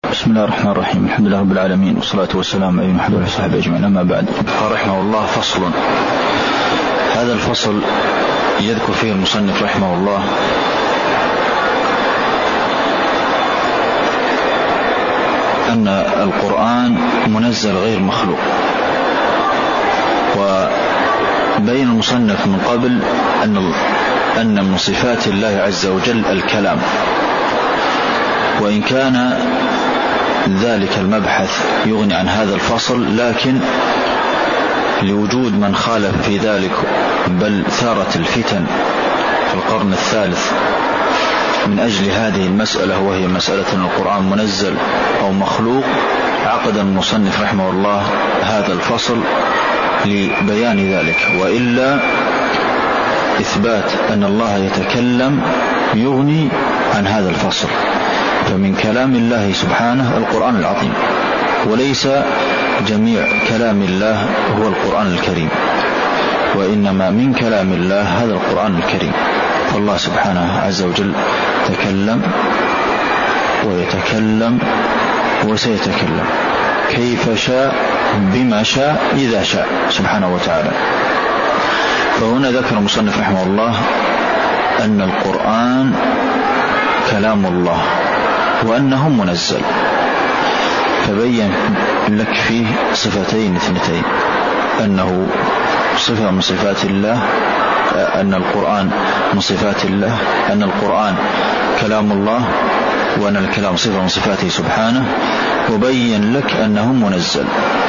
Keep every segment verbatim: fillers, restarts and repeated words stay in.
بسم الله الرحمن الرحيم. الحمد لله رب العالمين، والصلاة والسلام على محمد وصحبه أجمعين، أما بعد. قال رحمه الله: فصل. هذا الفصل يذكر فيه المصنف رحمه الله أن القرآن منزل غير مخلوق. وبين المصنف من قبل أن أن من صفات الله عز وجل الكلام، وإن كان ذلك المبحث يغني عن هذا الفصل، لكن لوجود من خالف في ذلك، بل ثارت الفتن في القرن الثالث من أجل هذه المسألة، وهي مسألة أن القرآن منزل أو مخلوق، عقد المصنف رحمه الله هذا الفصل لبيان ذلك. وإلا إثبات أن الله يتكلم يغني عن هذا الفصل، فمن كلام الله سبحانه القرآن العظيم، وليس جميع كلام الله هو القرآن الكريم، وإنما من كلام الله هذا القرآن الكريم. فالله سبحانه عز وجل تكلم ويتكلم وسيتكلم كيف شاء بما شاء إذا شاء سبحانه وتعالى. فهنا ذكر المصنف رحمه الله أن القرآن كلام الله وأنه منزل، فبين لك فيه صفتين اثنتين: أنه صفة من صفات الله، أن القرآن من صفات الله، أن القرآن كلام الله، وأن الكلام صفة من صفاته سبحانه، وبين لك أنه منزل.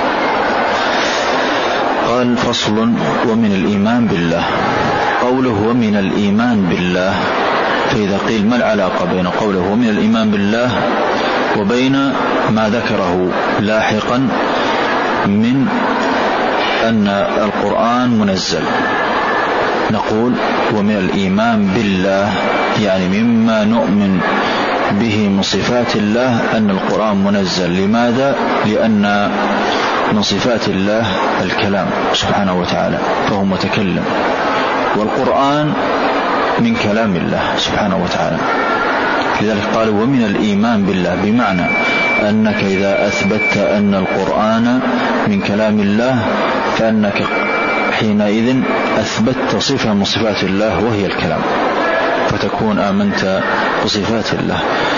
قال: فصل. ومن الإيمان بالله. قوله ومن الإيمان بالله، فإذا قيل ما العلاقة بين قوله ومن الإيمان بالله وبين ما ذكره لاحقا من أن القرآن منزل؟ نقول: ومن الإيمان بالله يعني مما نؤمن به من صفات الله أن القرآن منزل. لماذا؟ لأن من صفات الله الكلام سبحانه وتعالى، فهو متكلم، والقرآن من كلام الله سبحانه وتعالى. لذلك قالوا ومن الإيمان بالله، بمعنى أنك إذا أثبتت أن القرآن من كلام الله فأنك حينئذ أثبتت صفة من صفات الله وهي الكلام، فتكون آمنت بصفات الله.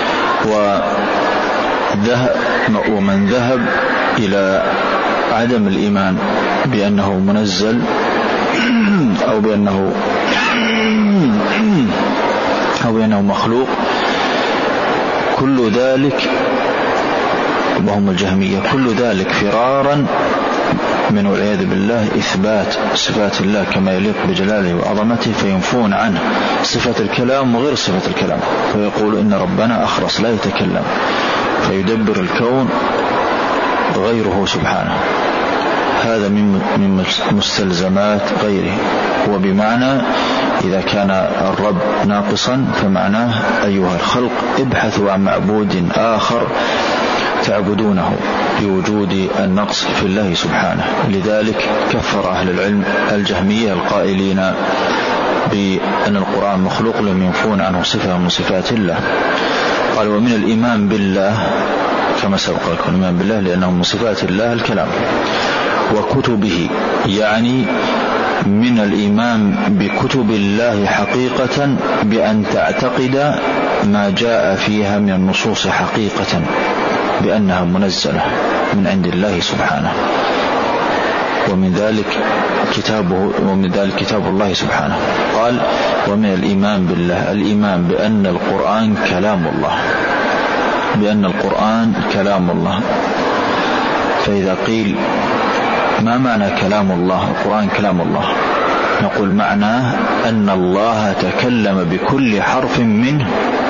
ومن ذهب إلى عدم الإيمان بأنه منزل أو بأنه أو بأنه مخلوق، كل ذلك، وهم الجهمية، كل ذلك فرارا من والعياذ بالله إثبات صفات الله كما يليق بجلاله وعظمته، فينفون عنه صفة الكلام وغير صفة الكلام، فيقول إن ربنا أخرس لا يتكلم، فيدبر الكون غيره سبحانه. هذا من مستلزمات غيره. وبمعنى إذا كان الرب ناقصا فمعناه أيها الخلق ابحثوا عن معبود آخر تعبدونه لوجود النقص في الله سبحانه. لذلك كفر أهل العلم الجهمية القائلين بأن القرآن مخلوق لم ينفون عنه صفة من صفات الله. قال ومن الإيمان بالله كما سبق لكم، الإيمان بالله لأنه من صفات الله الكلام، وكتبه يعني من الإيمان بكتب الله حقيقة بأن تعتقد ما جاء فيها من النصوص حقيقة بأنها منزلة من عند الله سبحانه، ومن ذلك كتابه، ومن ذلك كتاب الله سبحانه. قال ومن الإيمان بالله الإيمان بأن القرآن كلام الله، بأن القرآن كلام الله. فإذا قيل ما معنى كلام الله؟ القرآن كلام الله، نقول معناه أن الله تكلم بكل حرف منه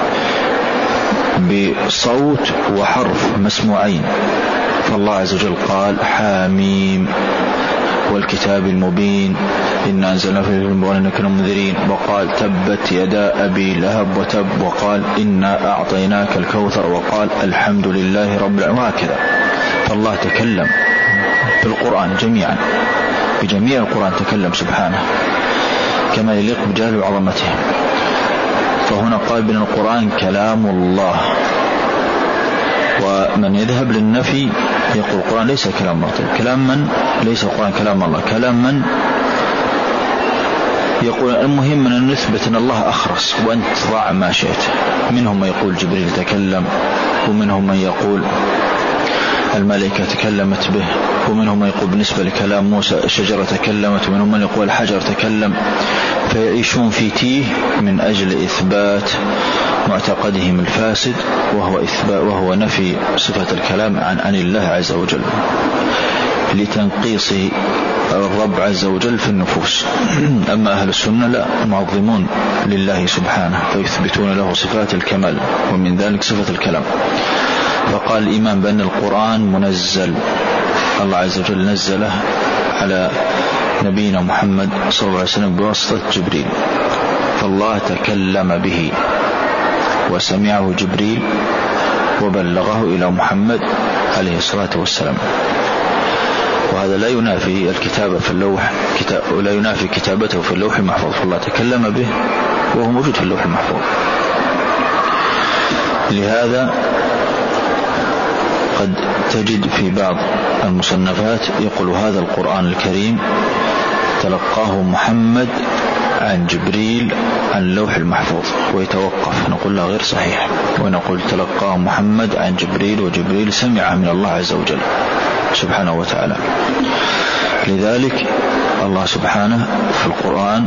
بصوت وحرف مسموعين. فالله عز وجل قال حاميم والكتاب المبين إنا أنزلنا فيه ولنكن من المنذرين، وقال تبت يدا أبي لهب وتب، وقال إنا أعطيناك الكوثر، وقال الحمد لله رب العالمين، وهكذا. فالله تكلم بالقرآن جميعا، بجميع القرآن تكلم سبحانه كما يليق بجلاله وعظمته. فهنا قال بأن القرآن كلام الله، من يذهب للنفي يقول القرآن ليس كلام الله. كلام من؟ ليس القرآن كلام الله. كلام من؟ يقول المهم أن نثبت أن الله أخرس وأنت ضاع ما شئت. منهم من يقول جبريل تكلم، ومنهم من يقول الملائكة تكلمت به، ومنهم من يقول بالنسبة لكلام موسى الشجرة تكلمت، ومنهم من يقول الحجر تكلم. فيعيشون في تيه من أجل إثبات معتقدهم الفاسد، وهو إثبات وهو نفي صفة الكلام عن عن الله عز وجل لتنقيص الرب عز وجل في النفوس. أما أهل السنة لا، معظمون لله سبحانه فيثبتون له صفات الكمال، ومن ذلك صفة الكلام. فقال الإيمان بأن القرآن منزل، الله عز وجل نزله على نبينا محمد صلى الله عليه وسلم بواسطة جبريل، فالله تكلم به وسمعه جبريل وبلغه إلى محمد عليه الصلاة والسلام. وهذا لا ينافي الكتابة في اللوح كتاب ولا ينافي كتابته في اللوح المحفوظ، فالله تكلم به وهو موجود في اللوح المحفوظ. لهذا قد تجد في بعض المصنفات يقول هذا القرآن الكريم تلقاه محمد عن جبريل عن اللوح المحفوظ، ويتوقف، نقول له غير صحيح، ونقول تلقاه محمد عن جبريل وجبريل سمع من الله عز وجل سبحانه وتعالى. لذلك الله سبحانه في القرآن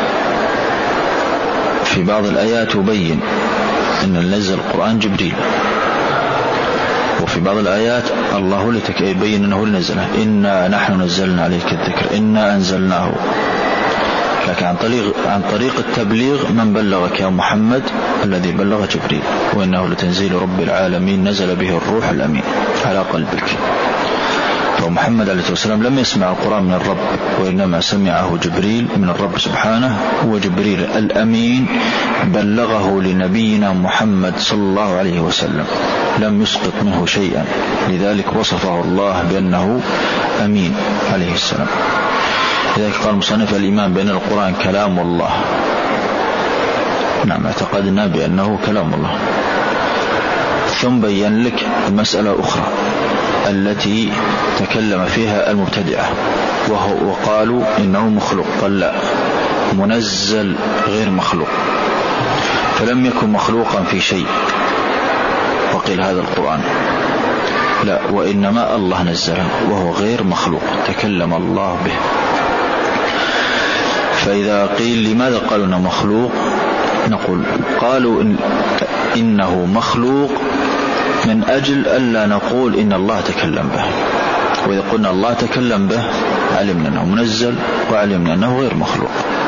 في بعض الآيات يبين أن نزل القرآن جبريل، وفي بعض الآيات الله لتك يبين أنه نزله، إنا نحن نزلنا عليك الذكر إنا أنزلناه. لكن عن طريق عن طريق التبليغ من بلغك يا محمد الذي بلغ جبريل، وإنه لتنزيل رب العالمين نزل به الروح الأمين على قلبك. فمحمد عليه الصلاة والسلام لم يسمع القرآن من الرب، وإنما سمعه جبريل من الرب سبحانه، وجبريل الأمين بلغه لنبينا محمد صلى الله عليه وسلم، لم يسقط منه شيئا، لذلك وصفه الله بأنه أمين عليه السلام. لذلك قال المصنف الإيمان بأن القرآن كلام الله. نعم، اعتقدنا بأنه كلام الله. ثم بين لك مسألة أخرى التي تكلم فيها المبتدعة، وهو وقالوا إنه مخلوق. قال لا، منزل غير مخلوق، فلم يكن مخلوقا في شيء وقيل هذا القرآن، لا، وإنما الله نزله وهو غير مخلوق، تكلم الله به. فإذا قيل لماذا قالوا إنه مخلوق، نقول قالوا إن إنه مخلوق من أجل ألا نقول إن الله تكلم به، وإذا قلنا الله تكلم به علمنا أنه منزل وعلمنا أنه غير مخلوق.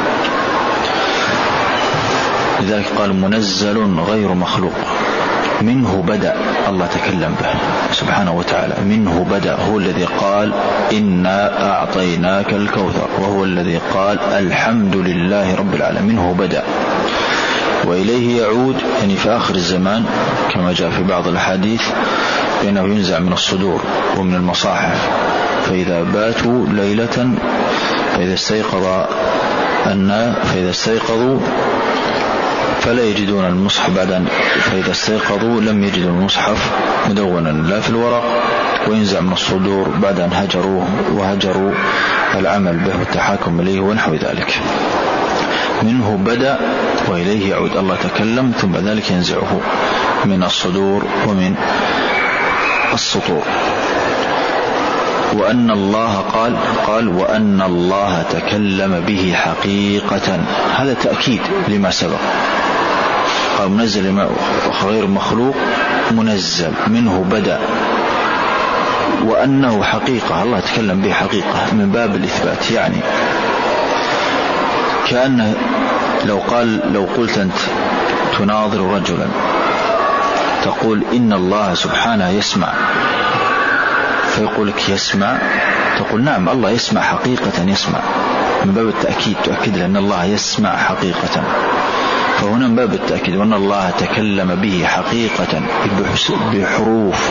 لذلك قال منزل غير مخلوق، منه بدأ، الله تكلم به سبحانه وتعالى، منه بدأ، هو الذي قال إنا أعطيناك الكوثر، وهو الذي قال الحمد لله رب العالمين، منه بدأ وإليه يعود، يعني في آخر الزمان كما جاء في بعض الحديث بأنه ينزع من الصدور ومن المصاحف، فإذا باتوا ليلة فإذا استيقظ الناس فإذا استيقظوا فلا يجدون المصحف بعد، فإذا استيقظوا لم يجدوا المصحف مدونا لا في الورق، وينزع من الصدور بعد أن هجروه وهجروا العمل به والتحاكم إليه ونحو ذلك. منه بدأ وإليه يعود، الله تكلم ثم ذلك ينزعه من الصدور ومن السطور. وأن الله قال قال وأن الله تكلم به حقيقة، هذا تأكيد لما سبق، قال منزل غير مخلوق، منزل منه بدأ، وأنه حقيقة، الله تكلم به حقيقة من باب الإثبات. يعني كأنه لو قال لو قلت أنت تناظر رجلا تقول إن الله سبحانه يسمع، فيقول لك يسمع، تقول نعم الله يسمع حقيقة، يسمع من باب التأكيد، تؤكد لأن الله يسمع حقيقة، فهنا من باب التأكيد. وأن الله تكلم به حقيقة بحروف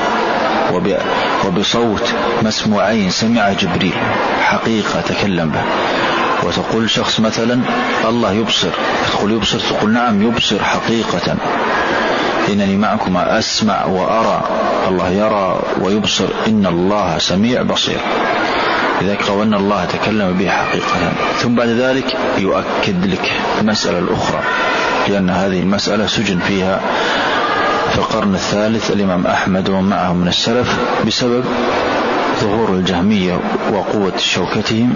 وبصوت مسموعين سمع جبريل حقيقة تكلم به. وتقول شخص مثلا الله يبصر، تقول يبصر، تقول نعم يبصر حقيقة، إنني معكما أسمع وأرى. الله يرى ويبصر، إن الله سميع بصير. لذلك قال أن الله تكلم به حقيقة. ثم بعد ذلك يؤكد لك المسألة الأخرى، لأن هذه المسألة سجن فيها في القرن الثالث الإمام أحمد ومعه من السلف بسبب ظهور الجهمية وقوة شوكتهم،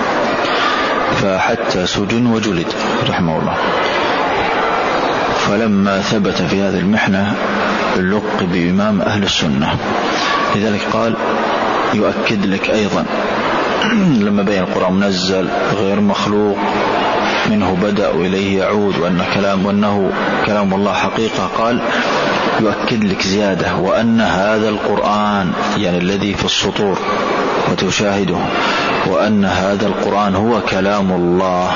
فحتى سجن وجلد رحمه الله. فلما ثبت في هذه المحنة لقب بإمام أهل السنة. لذلك قال يؤكد لك أيضا لما بين القرآن منزل غير مخلوق، منه بدأ وإليه يعود، وأن كلام وأنه كلام الله حقيقة، قال يؤكد لك زيادة، وأن هذا القرآن يعني الذي في السطور وتشاهده، وأن هذا القرآن هو كلام الله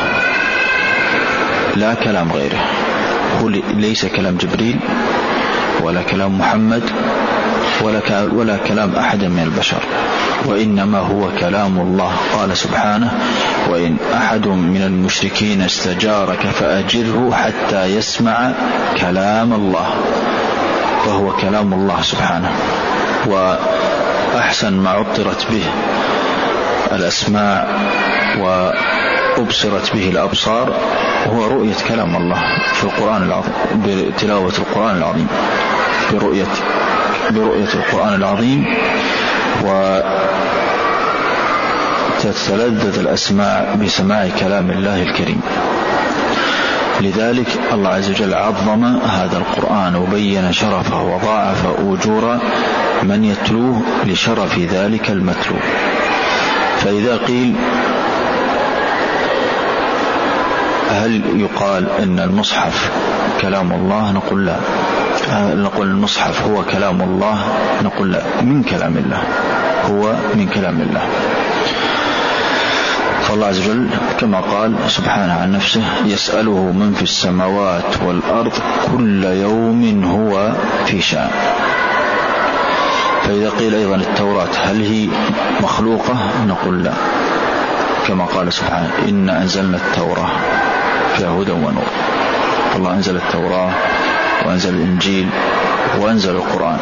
لا كلام غيره، هو ليس كلام جبريل ولا كلام محمد ولا ولا كلام أحد من البشر، وإنما هو كلام الله. قال سبحانه: وإن أحد من المشركين استجارك فأجره حتى يسمع كلام الله، فهو كلام الله سبحانه. وأحسن ما عطرت به الأسماع وأبصرت به الأبصار هو رؤية كلام الله في القرآن العظيم، بتلاوة القرآن العظيم، برؤية برؤية القرآن العظيم، وتتلذذ الأسماع بسماع كلام الله الكريم. لذلك الله عز وجل عظم هذا القرآن وبين شرفه وضاعف أجور من يتلوه لشرف ذلك المتلو. فإذا قيل هل يقال إن المصحف كلام الله؟ نقول لا. نقول المصحف هو كلام الله؟ نقول لا، من كلام الله، هو من كلام الله. فالله عز وجل كما قال سبحانه عن نفسه: يسأله من في السماوات والأرض كل يوم هو في شأن. فإذا قيل أيضا التوراة هل هي مخلوقة؟ نقول لا، كما قال سبحانه: إن أنزلنا التوراة فيها هدى ونور. الله أنزل التوراة وأنزل الإنجيل وأنزل القرآن.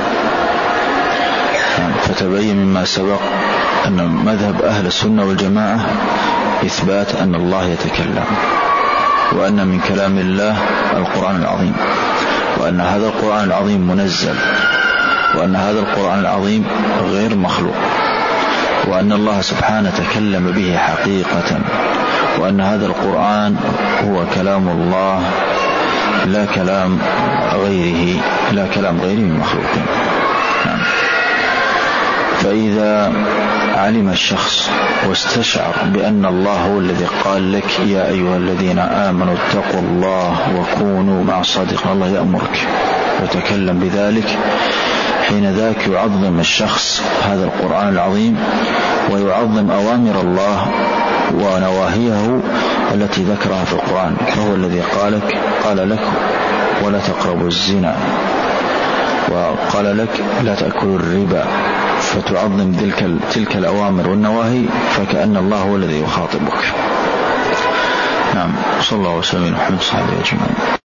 فتبين مما سبق أن مذهب أهل السنة والجماعة إثبات أن الله يتكلم، وأن من كلام الله القرآن العظيم، وأن هذا القرآن العظيم منزل، وأن هذا القرآن العظيم غير مخلوق، وأن الله سبحانه تكلم به حقيقة، وأن هذا القرآن هو كلام الله لا كلام غيره لا كلام غيره من مخلوقين. نعم. فإذا علم الشخص واستشعر بأن الله هو الذي قال لك: يا أيها الذين آمنوا اتقوا الله وكونوا مع الصادقين، الله يأمرك وتكلم بذلك، حين ذاك يعظم الشخص هذا القرآن العظيم، ويعظم أوامر الله ونواهيه التي ذكرها في القرآن. فهو الذي قالك قال لك: ولا تقربوا الزنا، وقال لك: لا تأكلوا الربا، فتعظم تلك تلك الأوامر والنواهي، فكأن الله هو الذي يخاطبك. نعم. صلى الله وسلم على محمد صلى الله عليه وسلم.